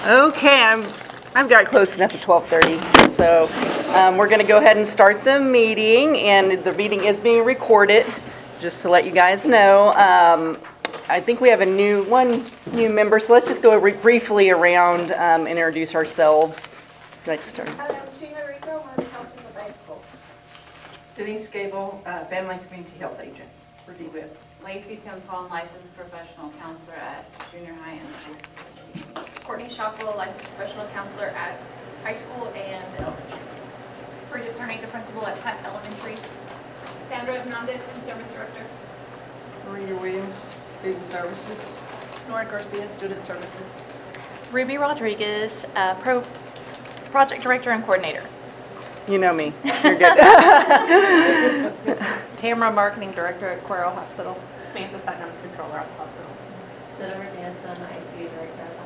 Okay, I've got close enough to 12:30, so we're going to go ahead and start the meeting, and the meeting is being recorded, just to let you guys know. I think we have one new member, so let's just go briefly around and introduce ourselves. Would you like to start? Hello, Sheila Rico, one of the counselors at High School. Denise Gable, Family and Community Health Agent for DWIP. Lacey Timpone, licensed professional counselor at junior high and high school. Courtney Shockwell, licensed professional counselor at high school and elementary. Bridget Tornado, principal at Hunt Elementary. Sandra Hernandez, service director. Maria Williams, Student Services. Nora Garcia, student services. Ruby Rodriguez, project director and coordinator. You know me. You're good. Tamara, marketing director at Cuero Hospital. Samantha Sutton, controller at the hospital. Jennifer Danson, ICU director at the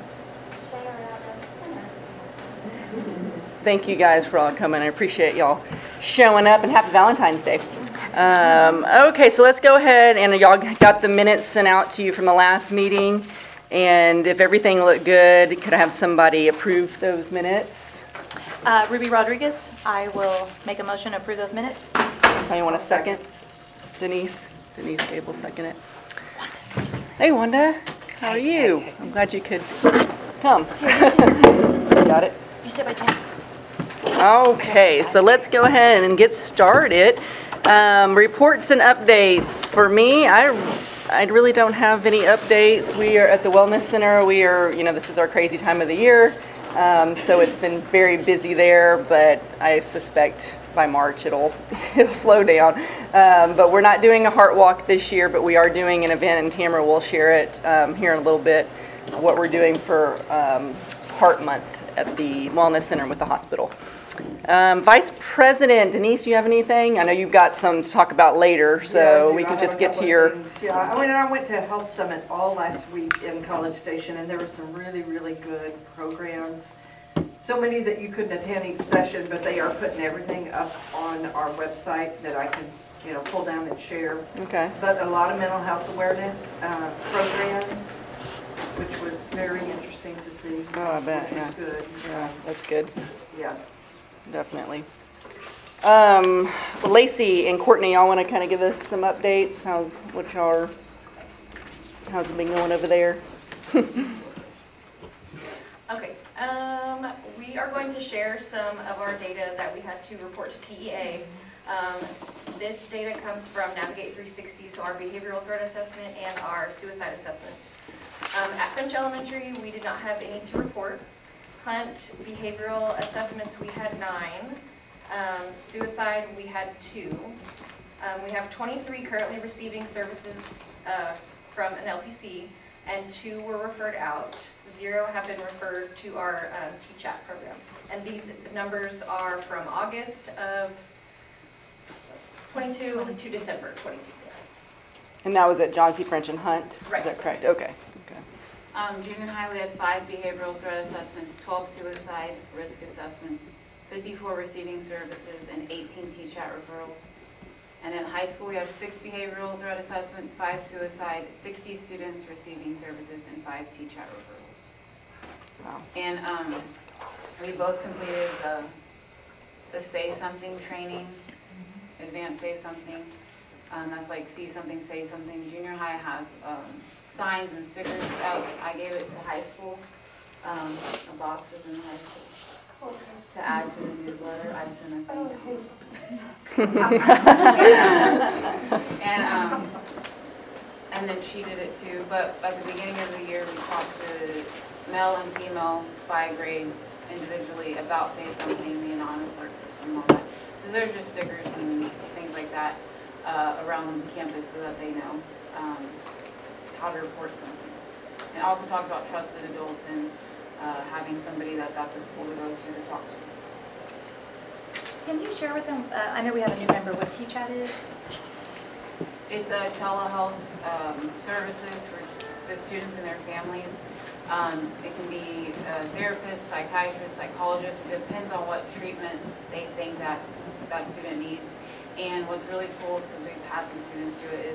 hospital. Thank you guys for all coming. I appreciate y'all showing up, and happy Valentine's Day. Okay, so let's go ahead, and y'all got the minutes sent out to you from the last meeting. And if everything looked good, could I have somebody approve those minutes? Ruby Rodriguez, I will make a motion to approve those minutes. Anyone want a second? Denise Gable, second it. Hey, Wanda, how are you? I'm glad you could come. Got it? You sit by Jen. Okay, so let's go ahead and get started. Reports and updates. For me, I really don't have any updates. We are at the Wellness Center. We are, this is our crazy time of the year. So it's been very busy there, but I suspect by March it'll slow down. But we're not doing a heart walk this year, but we are doing an event, and Tamara will share it here in a little bit, what we're doing for Heart Month at the Wellness Center with the hospital. Vice President Denise, you have anything? I know you've got some to talk about later, so we can just get to your... Yeah, I went to a health summit all last week in College Station, and there were some really, really good programs. So many that you couldn't attend each session, but they are putting everything up on our website that I can, pull down and share. Okay. But a lot of mental health awareness programs, which was very interesting to see. Oh, I bet, Which was good. Yeah, that's good. Yeah. Definitely. Lacey and Courtney, y'all want to kind of give us some updates? How's it been going over there? Okay, we are going to share some of our data that we had to report to TEA. This data comes from Navigate 360, so our behavioral threat assessment and our suicide assessments. At French Elementary, we did not have any to report. Hunt behavioral assessments, we had 9. Suicide, we had 2. We have 23 currently receiving services from an LPC, and 2 were referred out. 0 have been referred to our TCHAT program. And these numbers are from August of 22 to December 22. And that was at John C. French and Hunt? Right. Is that correct? Okay. Junior high, we had 5 behavioral threat assessments, 12 suicide risk assessments, 54 receiving services, and 18 TCHAT referrals. And in high school, we have 6 behavioral threat assessments, 5 suicide, 60 students receiving services, and 5 TCHAT referrals. Wow. And we both completed the Say Something training, advanced Say Something. That's like see something, say something. Junior high has signs and stickers out. I gave it to high school, a box of them in high school to add to the newsletter. I sent a thing. And then she did it too. But at the beginning of the year, we talked to male and female by grades individually about Say Something, the anonymous alert system, all that. So there's just stickers and things like that around the campus so that they know how to report something. And it also talks about trusted adults and having somebody that's at the school to go to talk to. Can you share with them, I know we have a new member, what TCHAT is? It's a telehealth services for the students and their families. It can be therapists, psychiatrists, psychologists. It depends on what treatment they think that student needs. And what's really cool is because we've had some students do it is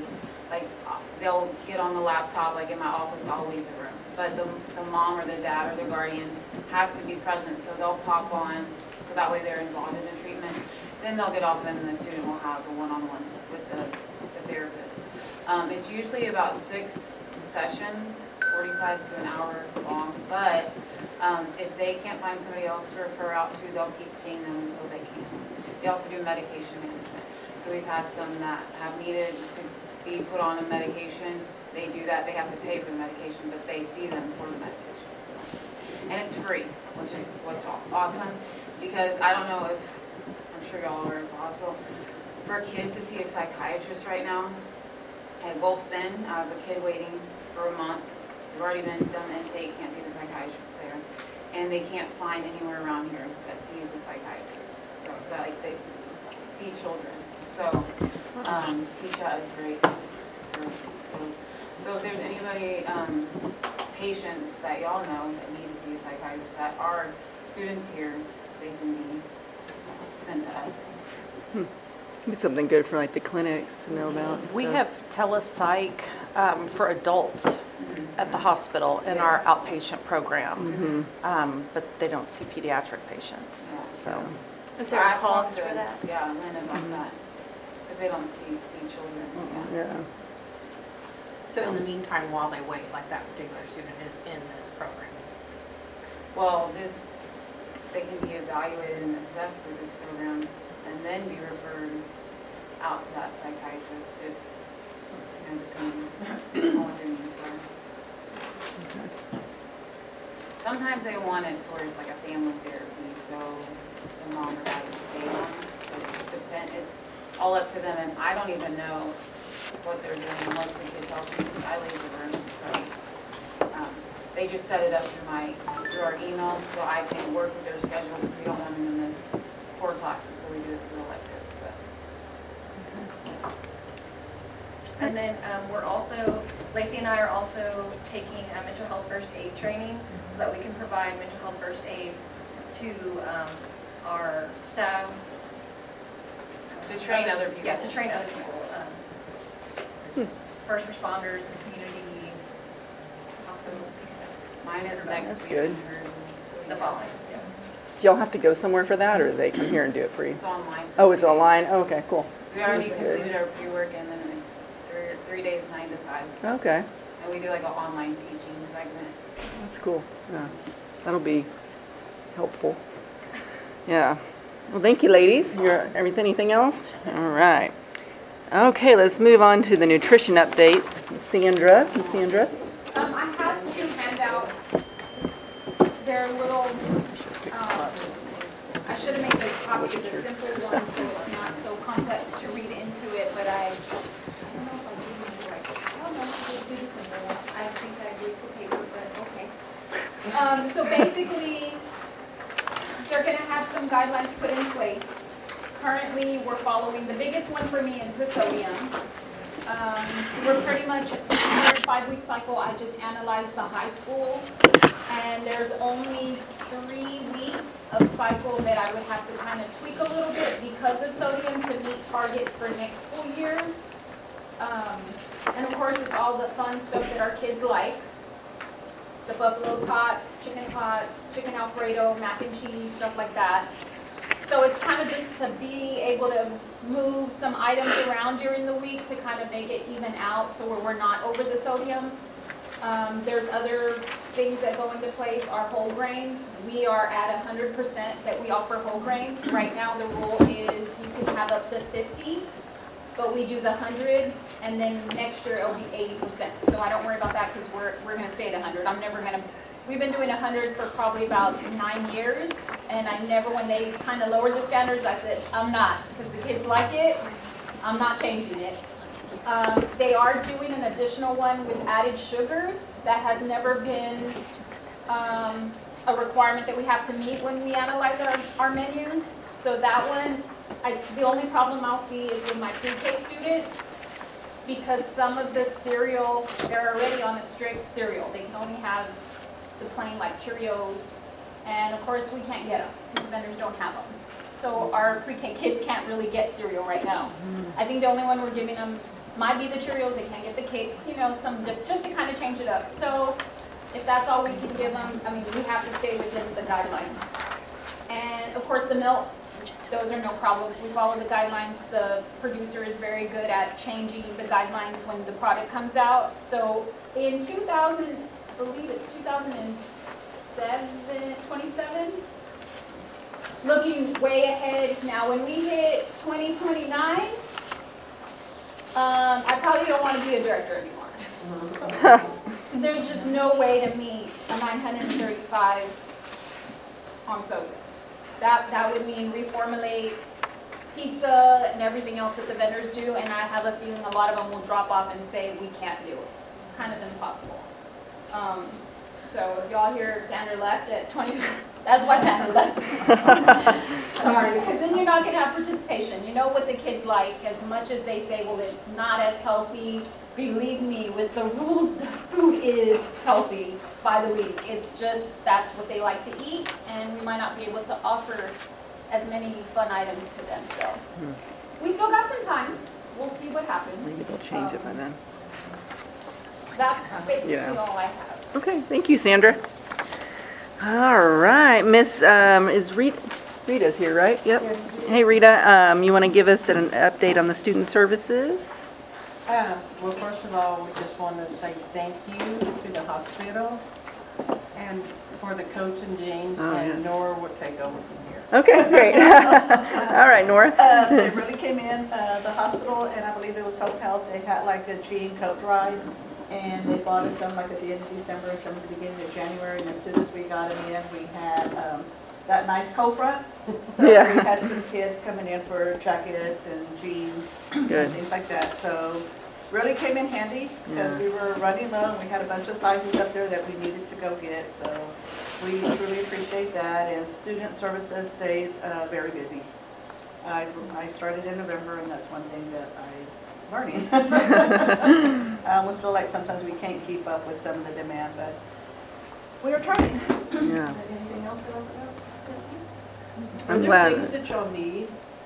like, they'll get on the laptop, like in my office, I'll leave the room. But the mom or the dad or the guardian has to be present, so they'll pop on, so that way they're involved in the treatment. Then they'll get off and the student will have a one-on-one with the therapist. It's usually about 6 sessions, 45 to an hour long, but if they can't find somebody else to refer out to, they'll keep seeing them until they can. They also do medication management. So we've had some that have needed to be put on a medication. They do that, they have to pay for the medication, but they see them for the medication. So. And it's free, which is what's awesome, because I don't know if, I'm sure y'all are at the hospital, for kids to see a psychiatrist right now, at Gulf Bend, I have a kid waiting for a month. They've already been done intake, can't see the psychiatrist there. And they can't find anywhere around here that sees the psychiatrist. So, like, they see children. So, Tisha is great. So if there's anybody, patients that y'all know that need to see a psychiatrist that are students here, they can be sent to us. Be something good for like the clinics to know about. and We stuff. have telepsych for adults at the hospital in our outpatient program, but they don't see pediatric patients, so. Is there a I've talked cost to, for that? Yeah, Lynn about that, because they don't see children. Yeah. Yeah. So in the meantime, while they wait, like that particular student is in this program? Well, they can be evaluated and assessed with this program and then be referred out to that psychiatrist if, depending on what their needs are. Sometimes they want it towards like a family therapy, so the mom or dad can stay on. So it just depends, it's all up to them, and I don't even know what they're doing once the kids help me, because I leave the room, so. They just set it up through our email, so I can work with their schedule, because we don't want them to miss core classes, so we do it through electives, but. And then we're also, Lacey and I are also taking a mental health first aid training so that we can provide mental health first aid to our staff. To train other people. Yeah, to train other people. First responders, community, hospital, Mine is next That's week. good. the following. Yeah. Do y'all have to go somewhere for that, or do they come here and do it for you? It's online. Oh, it's online? Oh, okay, cool. We already That's good. completed our pre-work, and then it's 3 days, 9 to 5. Okay, And we do like an online teaching segment. that's cool. Yeah, that'll be helpful. Yeah. Well, thank you, ladies. Anything else? All right. Okay, let's move on to the nutrition updates. Sandra. I have 2 handouts. They're little, I should have made a copy of the simple one so it's not so complex to read into it, but I don't know if I'm reading it right. I don't know if I'll do the simple one. I think I wasted paper, but okay. So basically, they're gonna have some guidelines put in place. Currently, we're following, the biggest one for me is the sodium. We're pretty much, every 5-week cycle, I just analyzed the high school, and there's only 3 weeks of cycle that I would have to kind of tweak a little bit because of sodium to meet targets for next school year. And of course, it's all the fun stuff that our kids like. The buffalo tots, chicken Alfredo, mac and cheese, stuff like that. So it's kind of just to be able to move some items around during the week to kind of make it even out so we're not over the sodium. There's other things that go into place, our whole grains. We are at 100% that we offer whole grains. Right now the rule is you can have up to 50, but we do the 100, and then next year it'll be 80%. So I don't worry about that because we're going to stay at 100. I'm never going to. We've been doing 100 for probably about 9 years, and I never, when they kind of lowered the standards, I said, I'm not, because the kids like it, I'm not changing it. They are doing an additional one with added sugars. That has never been a requirement that we have to meet when we analyze our menus. So that one, the only problem I'll see is with my pre-K students, because some of the cereal, they're already on a strict cereal. They can only have the plain like Cheerios, and of course we can't get them because the vendors don't have them. So our pre-K kids can't really get cereal right now. I think the only one we're giving them might be the Cheerios, they can't get the cakes, you know, just to kind of change it up. So if that's all we can give them, I mean, we have to stay within the guidelines. And of course, the milk, those are no problems. We follow the guidelines. The producer is very good at changing the guidelines when the product comes out. So in 2000, I believe it's 27, looking way ahead. Now, when we hit 2029, I probably don't want to be a director anymore. Because there's just no way to meet a 935 on soda. That would mean reformulate pizza and everything else that the vendors do, and I have a feeling a lot of them will drop off and say, we can't do it. It's kind of impossible. So if y'all hear Sandra left at 20, that's why Sandra left. Sorry, because then you're not going to have participation. You know what the kids like. As much as they say, well, it's not as healthy, believe me, with the rules, the food is healthy by the week. It's just that's what they like to eat, and we might not be able to offer as many fun items to them. So we still got some time. We'll see what happens. Maybe they'll change it by then. That's basically Yeah. all I have. Okay, thank you, Sandra. All right, is Rita's here, right? Yep. Hey, Rita, you want to give us an update on the student services? Well, first of all, we just want to say thank you to the hospital and for the coach and James, Oh, and yes. Nora will take over from here. Okay, great. All right, Nora. They really came in, the hospital, and I believe it was Hope Health, they had like a gene coat drive, and they bought us some like at the end of December and some at the beginning of January, and as soon as we got them in, we had that nice cold front. So Yeah. we had some kids coming in for jackets and jeans Good. and things like that. So really came in handy because we were running low, and we had a bunch of sizes up there that we needed to go get. So we truly appreciate that, and student services stays very busy. I started in November, and that's one thing that I'm learning. I almost feel like sometimes we can't keep up with some of the demand, but we are trying. Yeah. Anything else that I forgot? I'm Are there glad. things that y'all need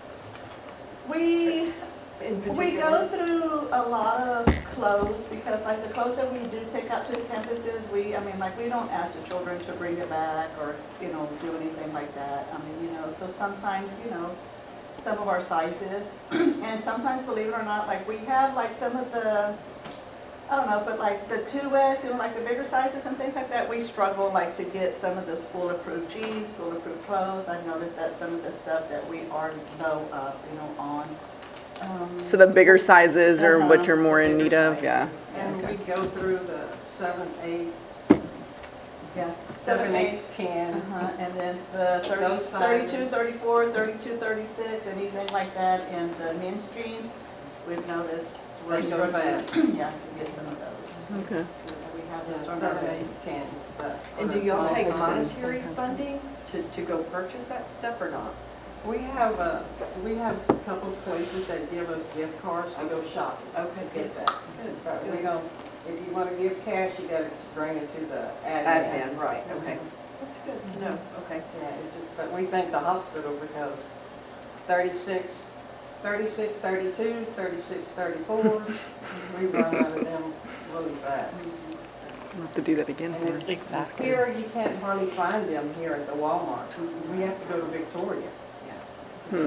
We in particular? We go through a lot of clothes, because like the clothes that we do take out to the campuses, we don't ask the children to bring it back or, do anything like that. So sometimes, some of our sizes, and sometimes, believe it or not, like we have like some of the, I don't know, but like the 2X, like the bigger sizes and things like that, we struggle like to get some of the school-approved jeans, school-approved clothes. I've noticed that some of the stuff that we are low up, on. So the bigger sizes are what Uh-huh, you're more in bigger need of, yeah. sizes, And yes. we go through the 7, 8, Yes, 7, 8, 10. And then the 30, Those 32, sizes. 34, 32, 36, anything like that, and the men's jeans, we've noticed we're They go struggling, fast. yeah, to get some of those. Okay. We have those on our 7, list. 8, 10. but And for do the y'all small pay size- monetary funding to go purchase that stuff or not? We have a couple of places that give us gift cards to go shopping. Okay, Get that. But we don't, if you want to give cash, you got to bring it to the admin. Admin, right, okay. That's good to know, okay. Yeah, it's just, but we thank the hospital because 36, 32s, 36, 34s, we run out of them really fast. We'll have to do that again. And it's- Exactly. Here, you can't hardly find them here at the Walmart. We have to go to Victoria. Hmm.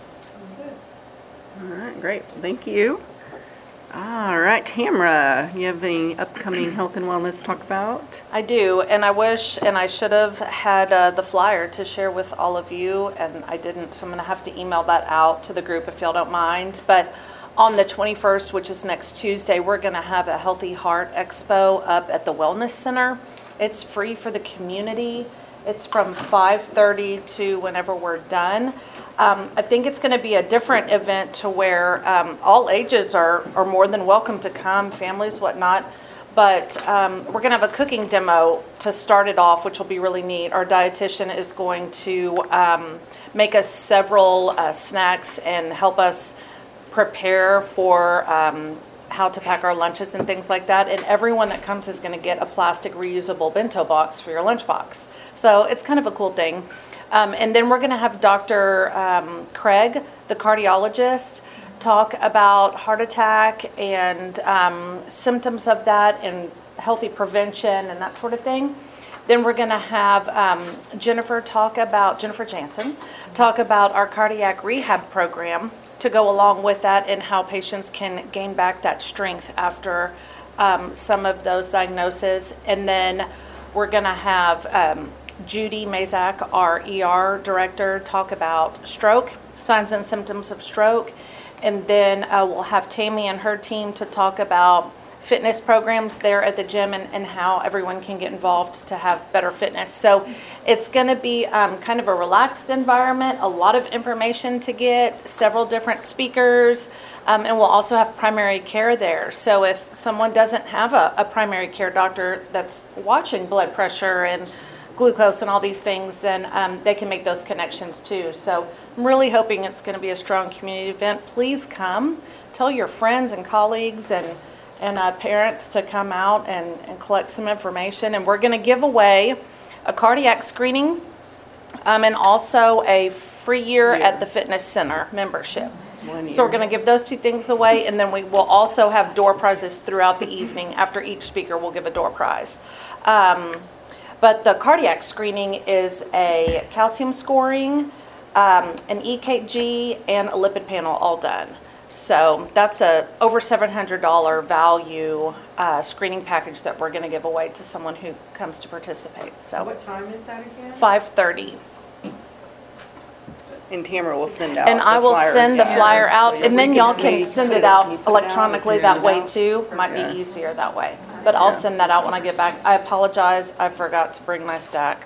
All right, great, thank you. All right, Tamara, you have any upcoming health and wellness to talk about? I do, and I wish, and I should have had the flyer to share with all of you, and I didn't, so I'm going to have to email that out to the group if y'all don't mind. But on the 21st, which is next Tuesday, we're going to have a Healthy Heart Expo up at the Wellness Center. It's free for the community. It's from 5:30 to whenever we're done. I think it's going to be a different event to where all ages are more than welcome to come, families, whatnot. But we're going to have a cooking demo to start it off, which will be really neat. Our dietitian is going to make us several snacks and help us prepare for how to pack our lunches and things like that. And everyone that comes is going to get a plastic reusable bento box for your lunchbox. So it's kind of a cool thing. And then we're going to have Dr. Craig, the cardiologist, talk about heart attack and symptoms of that and healthy prevention and that sort of thing. Then we're going to have Jennifer Jansen talk about our cardiac rehab program to go along with that and how patients can gain back that strength after some of those diagnoses. And then we're going to have Judy Mazak, our ER director, talk about stroke, signs and symptoms of stroke. And then we'll have Tammy and her team to talk about fitness programs there at the gym and how everyone can get involved to have better fitness. So it's going to be kind of a relaxed environment, a lot of information to get, several different speakers, and we'll also have primary care there. So if someone doesn't have a primary care doctor that's watching blood pressure and glucose and all these things, then they can make those connections too. So I'm really hoping it's going to be a strong community event. Please come, tell your friends and colleagues and parents to come out and collect some information. And we're going to give away a cardiac screening and also a free year at the fitness center membership. So we're going to give those two things away, and then we will also have door prizes throughout the evening. After each speaker, we'll give a door prize. But the cardiac screening is a calcium scoring, an EKG, and a lipid panel all done. So that's a over $700 value screening package that we're going to give away to someone who comes to participate. So What time is that again? 5:30. And Tamara will send out. And I will send the flyer out, So and then we y'all we can send it out electronically that way out. too. Might be easier that way. But I'll send that out when I get back. I apologize, I forgot to bring my stack.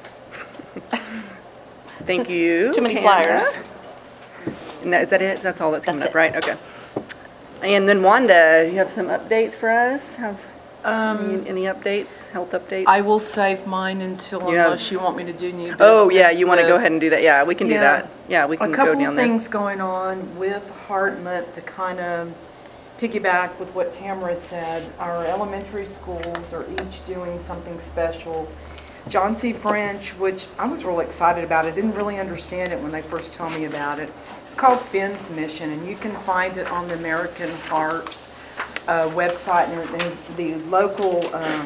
Thank you. Too many Tamara. flyers. No, is that it? That's all that's coming That's up, it. right? Okay. And then Wanda, you have some updates for us? Any updates, health updates? I will save mine until Yeah. unless you want me to do new business. Oh, yeah, you want to go with- ahead and do that? Yeah, we can do Yeah. that. Yeah, we can A go couple down there. things going on with Heart Month to kind of piggyback with what Tamara said. Our elementary schools are each doing something special. John C. French, which I was real excited about. I didn't really understand it when they first told me about it. It's called Finn's Mission, and you can find it on the American Heart website and the local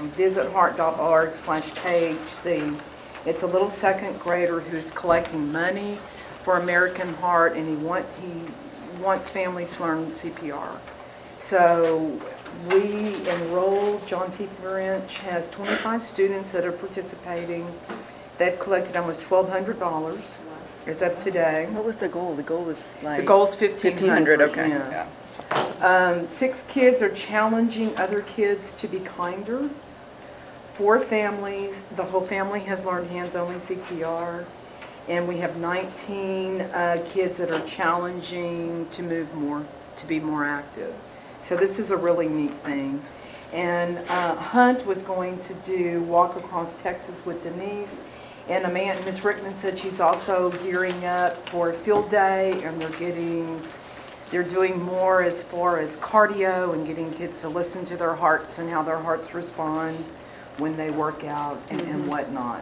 visitheart.org/KHC. It's a little second grader who's collecting money for American Heart, and he wants families to learn CPR. So we enrolled, John C. French has 25 students that are participating. They've collected almost $1,200 as of today. What was the goal? The goal was like. The goal's 1,500. okay. yeah. Yeah. 6 kids are challenging other kids to be kinder. 4 families, the whole family has learned hands-only CPR. And we have 19 kids that are challenging to move more, to be more active. So this is a really neat thing. And Hunt was going to do Walk Across Texas with Denise. And Miss Rickman said she's also gearing up for a field day, and they're doing more as far as cardio and getting kids to listen to their hearts and how their hearts respond when they work out and whatnot.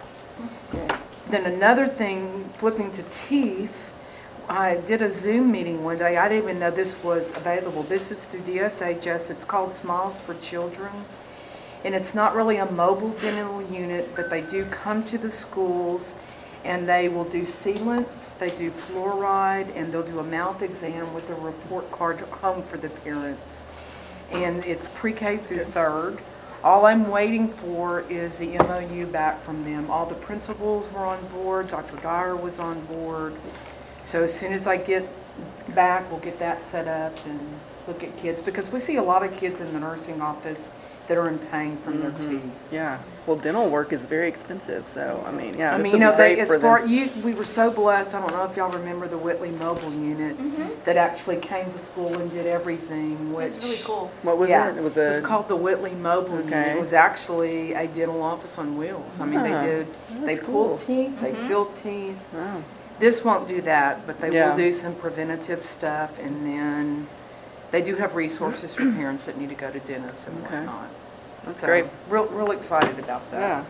Then another thing, flipping to teeth, I did a Zoom meeting one day. I didn't even know this was available. This is through DSHS. It's called Smiles for Children. And it's not really a mobile dental unit, but they do come to the schools and they will do sealants, they do fluoride, and they'll do a mouth exam with a report card home for the parents. And it's pre-K through 3rd. All I'm waiting for is the MOU back from them. All the principals were on board, Dr. Dyer was on board. So as soon as I get back, we'll get that set up and look at kids, because we see a lot of kids in the nursing office that are in pain from their teeth. Yeah. Well, dental work is very expensive, so, I mean, yeah. I this mean, would you know, be great as for far, them. we were so blessed, I don't know if y'all remember the Whitley Mobile Unit that actually came to school and did everything, which. It's really cool. What was Yeah, it? It was it was called the Whitley Mobile Unit. Okay. It was actually a dental office on wheels. I mean, they that's pulled cool. teeth, they filled teeth. Wow. This won't do that, but they Yeah. will do some preventative stuff, and then they do have resources for parents that need to go to dentists and Okay. whatnot. That's So, great. Real excited about that. Yeah.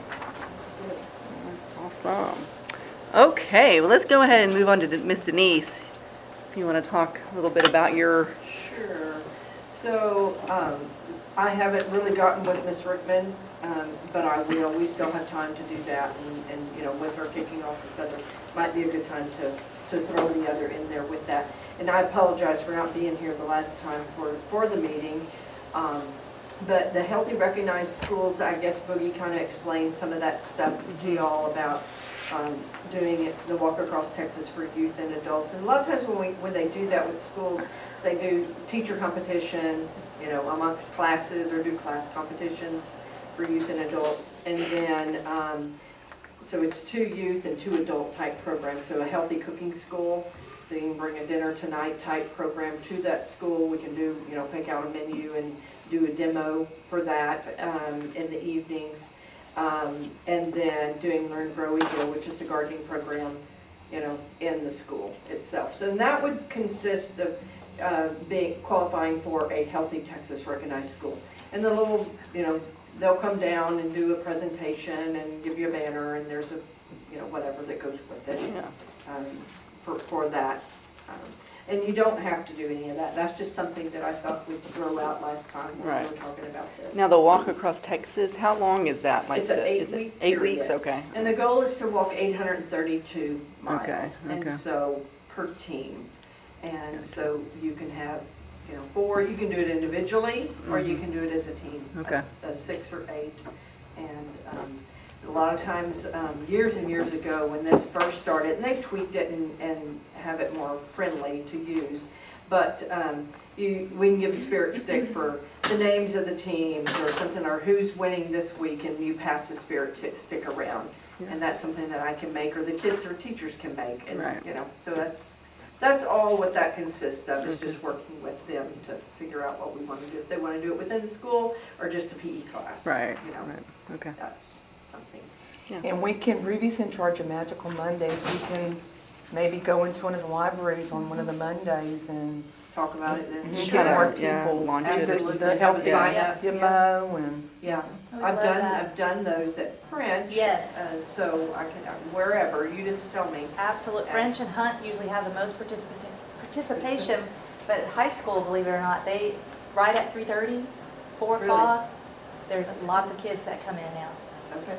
That's awesome. Okay, well, let's go ahead and move on to Miss Denise. you want to talk a little bit about your, Sure. So, I haven't really gotten with Ms. Rickman, but I will. We still have time to do that, and, you know, with her kicking off this other, might be a good time to throw the other in there with that. And I apologize for not being here the last time for the meeting. But the Healthy Recognized Schools, I guess Boogie kind of explained some of that stuff to y'all about doing it, the Walk Across Texas for youth and adults. And a lot of times when they do that with schools, they do teacher competition, you know, amongst classes, or do class competitions for youth and adults. And then, so it's 2 youth and 2 adult type programs. So a healthy cooking school, so you can bring a dinner tonight type program to that school. We can do, you know, pick out a menu and do a demo for that in the evenings. And then doing Learn, Grow, Equal, which is the gardening program, you know, in the school itself. So that would consist of qualifying for a Healthy Texas Recognized School. And the little, you know, they'll come down and do a presentation and give you a banner, and there's a, you know, whatever that goes with it for that. And you don't have to do any of that. That's just something that I thought we'd throw out last time when we were talking about this. now the Walk Across Texas, how long is that? Like It's an is it 8-week 8 weeks, period. okay. And the goal is to walk 832 miles. Okay. And so, per team. And so you can have, you know, 4, you can do it individually, or you can do it as a team. Okay. Of 6 or 8. And a lot of times, years and years ago, when this first started, and they've tweaked it and have it more friendly to use, but we can give a spirit stick for the names of the teams or something, or who's winning this week, and you pass the spirit stick around. And that's something that I can make, or the kids or teachers can make. And, Right. you know, so that's all what that consists of, is just working with them to figure out what we want to do. If they want to do it within the school, or just the PE class. Right, You know, right, okay. that's something. And we can, Ruby's in charge of Magical Mondays. We can maybe go into one of the libraries on one of the Mondays and Talk about it then. get Kinda, more yeah, people. launch do it. Absolutely. The Have a healthy sign up, demo and. Yeah, I would love that. I've done those at French. Yes. So I can, wherever, you just tell me. Absolute. French and Hunt usually have the most participation, but at high school, believe it or not, they, right at 3:30, 4 Really? o'clock, there's lots of kids that come in now. Okay.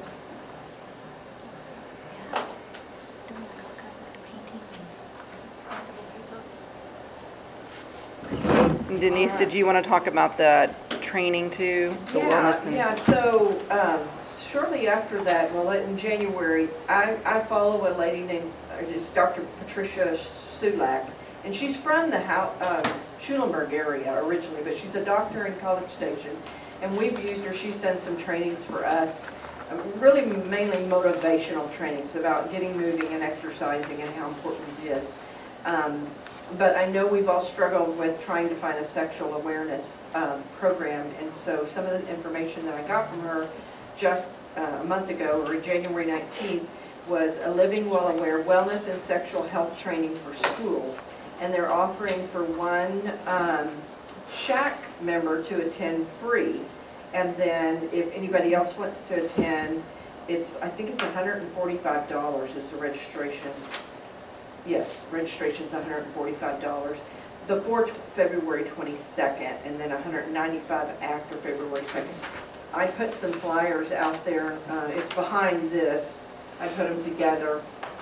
And Denise, did you want to talk about the training too? The wellness and- Yeah, so shortly after that, well, in January, I follow a lady named, it's Dr. Patricia Sulak, and she's from the Schulenburg area originally, but she's a doctor in College Station, and we've used her. She's done some trainings for us, really mainly motivational trainings about getting moving and exercising and how important it is. But I know we've all struggled with trying to find a sexual awareness program, and so some of the information that I got from her just a month ago, or January 19th, was a Living Well Aware wellness and sexual health training for schools. And they're offering for one SHAC member to attend free. And then if anybody else wants to attend, I think it's $145 is the registration. Yes, registration's $145 before February 22nd, and then $195 after February 2nd. I put some flyers out there. It's behind this. I put them together.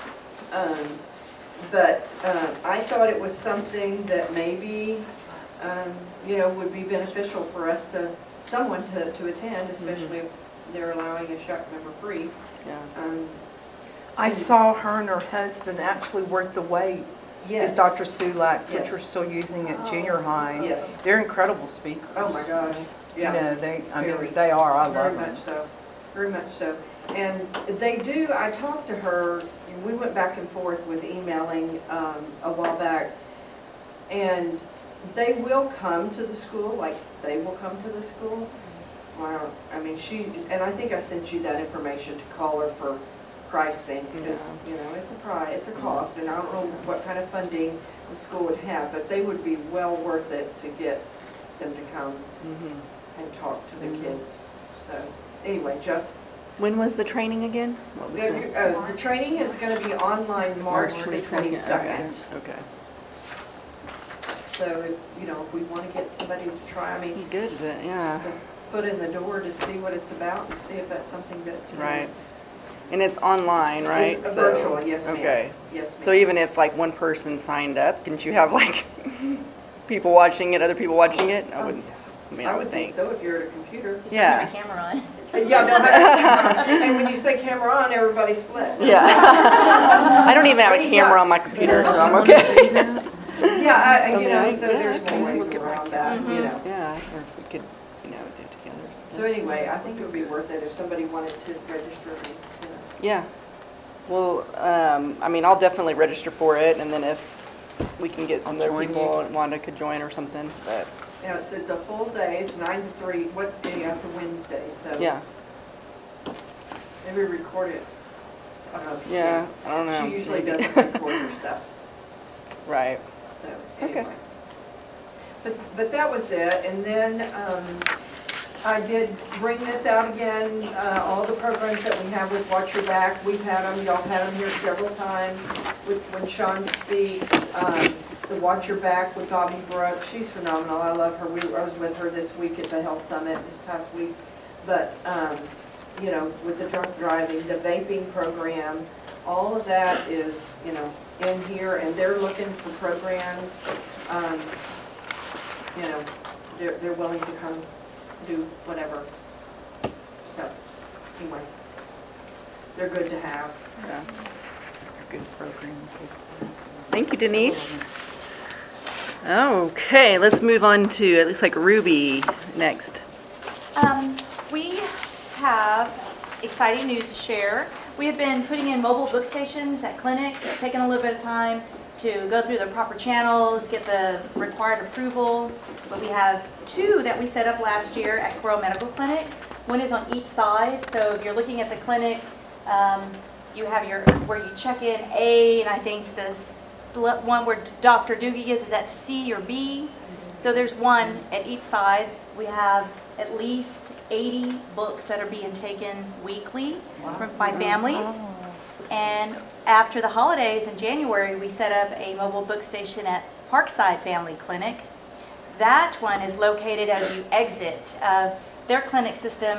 But I thought it was something that maybe, you know, would be beneficial for us someone to attend, especially if they're allowing a SHAC member free. Yeah. I saw her and her husband actually work the weight. Yes. Is Dr. Sulak's, which Yes. we're still using at junior high. Yes. They're incredible speakers. Oh my gosh. You Yeah. know, Very. they are, I Very love them. much so, very much so. And they do, I talked to her, we went back and forth with emailing a while back, and they will come to the school, like they will come to the school. Wow, I mean, and I think I sent you that information to call her for pricing, because, you know, it's a cost, and I don't know what kind of funding the school would have, but they would be well worth it to get them to come and talk to the kids. So, anyway, just When was the training again? What was the training is going to be online March the 22nd. Okay. So, if we want to get somebody to try, I mean, Be good, but yeah. just a foot in the door to see what it's about and see if that's something that. Right. And it's online, right? It's So- virtual, yes, ma'am. Okay. Yes, ma'am. So even if like one person signed up, didn't you have like people watching it, other people watching it? I would think. so, if you're at a computer. Just Yeah. don't have a camera on. Yeah, don't have a camera. And when you say camera on, everybody's split. Yeah. I don't even have a camera on my computer, so I'm okay. Yeah, I mean, so yeah, there's I can more ways look at my around that, Yeah, or if we could, do it together. So anyway, I think it would be worth it if somebody wanted to register. Yeah. Well, I mean, I'll definitely register for it, and then if we can get some other people, and Wanda could join or something, but, It's a full day, it's 9 to 3, what day, it's a Wednesday, so. yeah. Maybe record it. I don't know if you Yeah, can. I don't know. She usually maybe. doesn't record her stuff, Right. so Okay. anyway. But that was it, and then I did bring this out again, all the programs that we have with Watch Your Back, we've had them, y'all had them here several times, when Sean speaks, the Watch Your Back with Bobby Brooks, she's phenomenal, I love her, I was with her this week at the Health Summit this past week, but, with the drunk driving, the vaping program, all of that is, in here, and they're looking for programs, they're willing to come do whatever. So, anyway, they're good to have. Yeah. Good programs. Thank you, Denise. Okay, let's move on to, it looks like Ruby next. We have exciting news to share. We have been putting in mobile book stations at clinics. It's taken a little bit of time to go through the proper channels, get the required approval. But we have 2 that we set up last year at Coral Medical Clinic. One is on each side. So if you're looking at the clinic, you have where you check in A, and I think this one where Dr. Doogie is at C or B. So there's one at each side. We have at least 80 books that are being taken weekly by families. And after the holidays in January, we set up a mobile book station at Parkside Family Clinic. That one is located as you exit. Their clinic system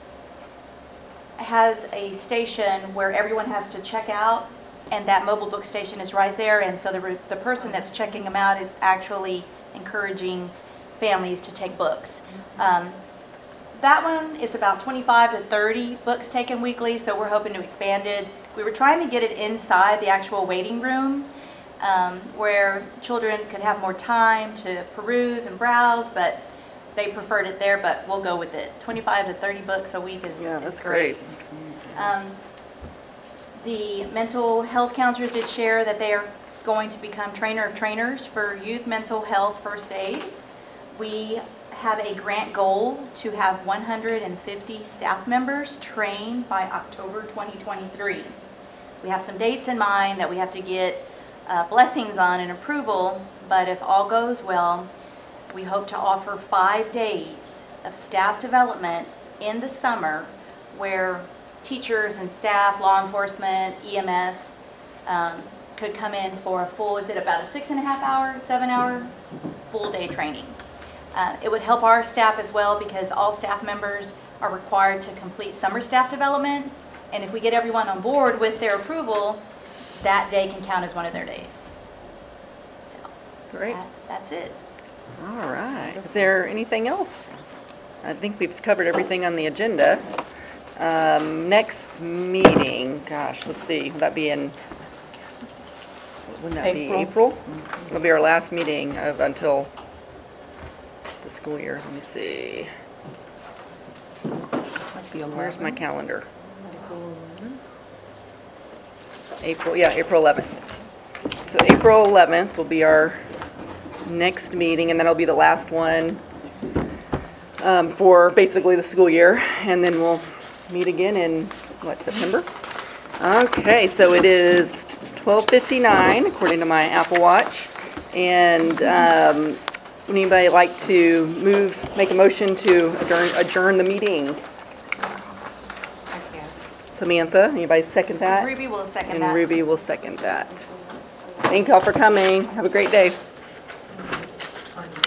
has a station where everyone has to check out, and that mobile book station is right there. And so the person that's checking them out is actually encouraging families to take books. That one is about 25 to 30 books taken weekly, so we're hoping to expand it. We were trying to get it inside the actual waiting room where children could have more time to peruse and browse, but they preferred it there, but we'll go with it. 25 to 30 books a week is That's great. The mental health counselors did share that they are going to become trainer of trainers for youth mental health first aid. We have a grant goal to have 150 staff members trained by October 2023. We have some dates in mind that we have to get blessings on and approval, but if all goes well, we hope to offer 5 days of staff development in the summer where teachers and staff, law enforcement, EMS could come in for a full, is it about a 6.5-hour, 7-hour full day training. It would help our staff as well because all staff members are required to complete summer staff development. And if we get everyone on board with their approval, that day can count as one of their days. So Great. that's it. All right. Is there anything else? I think we've covered everything on the agenda. Next meeting, gosh, let's see, would that be in, wouldn't that be April? It'll be our last meeting until the school year. Let me see. Where's my calendar? April 11th. So April 11th will be our next meeting, and then it'll be the last one for basically the school year, and then we'll meet again in, September? Okay, so it is 12:59 according to my Apple Watch, and would anybody like to make a motion to adjourn the meeting? Samantha, anybody second that? Ruby will second And that. Ruby will second that. Thank y'all for coming. Have a great day.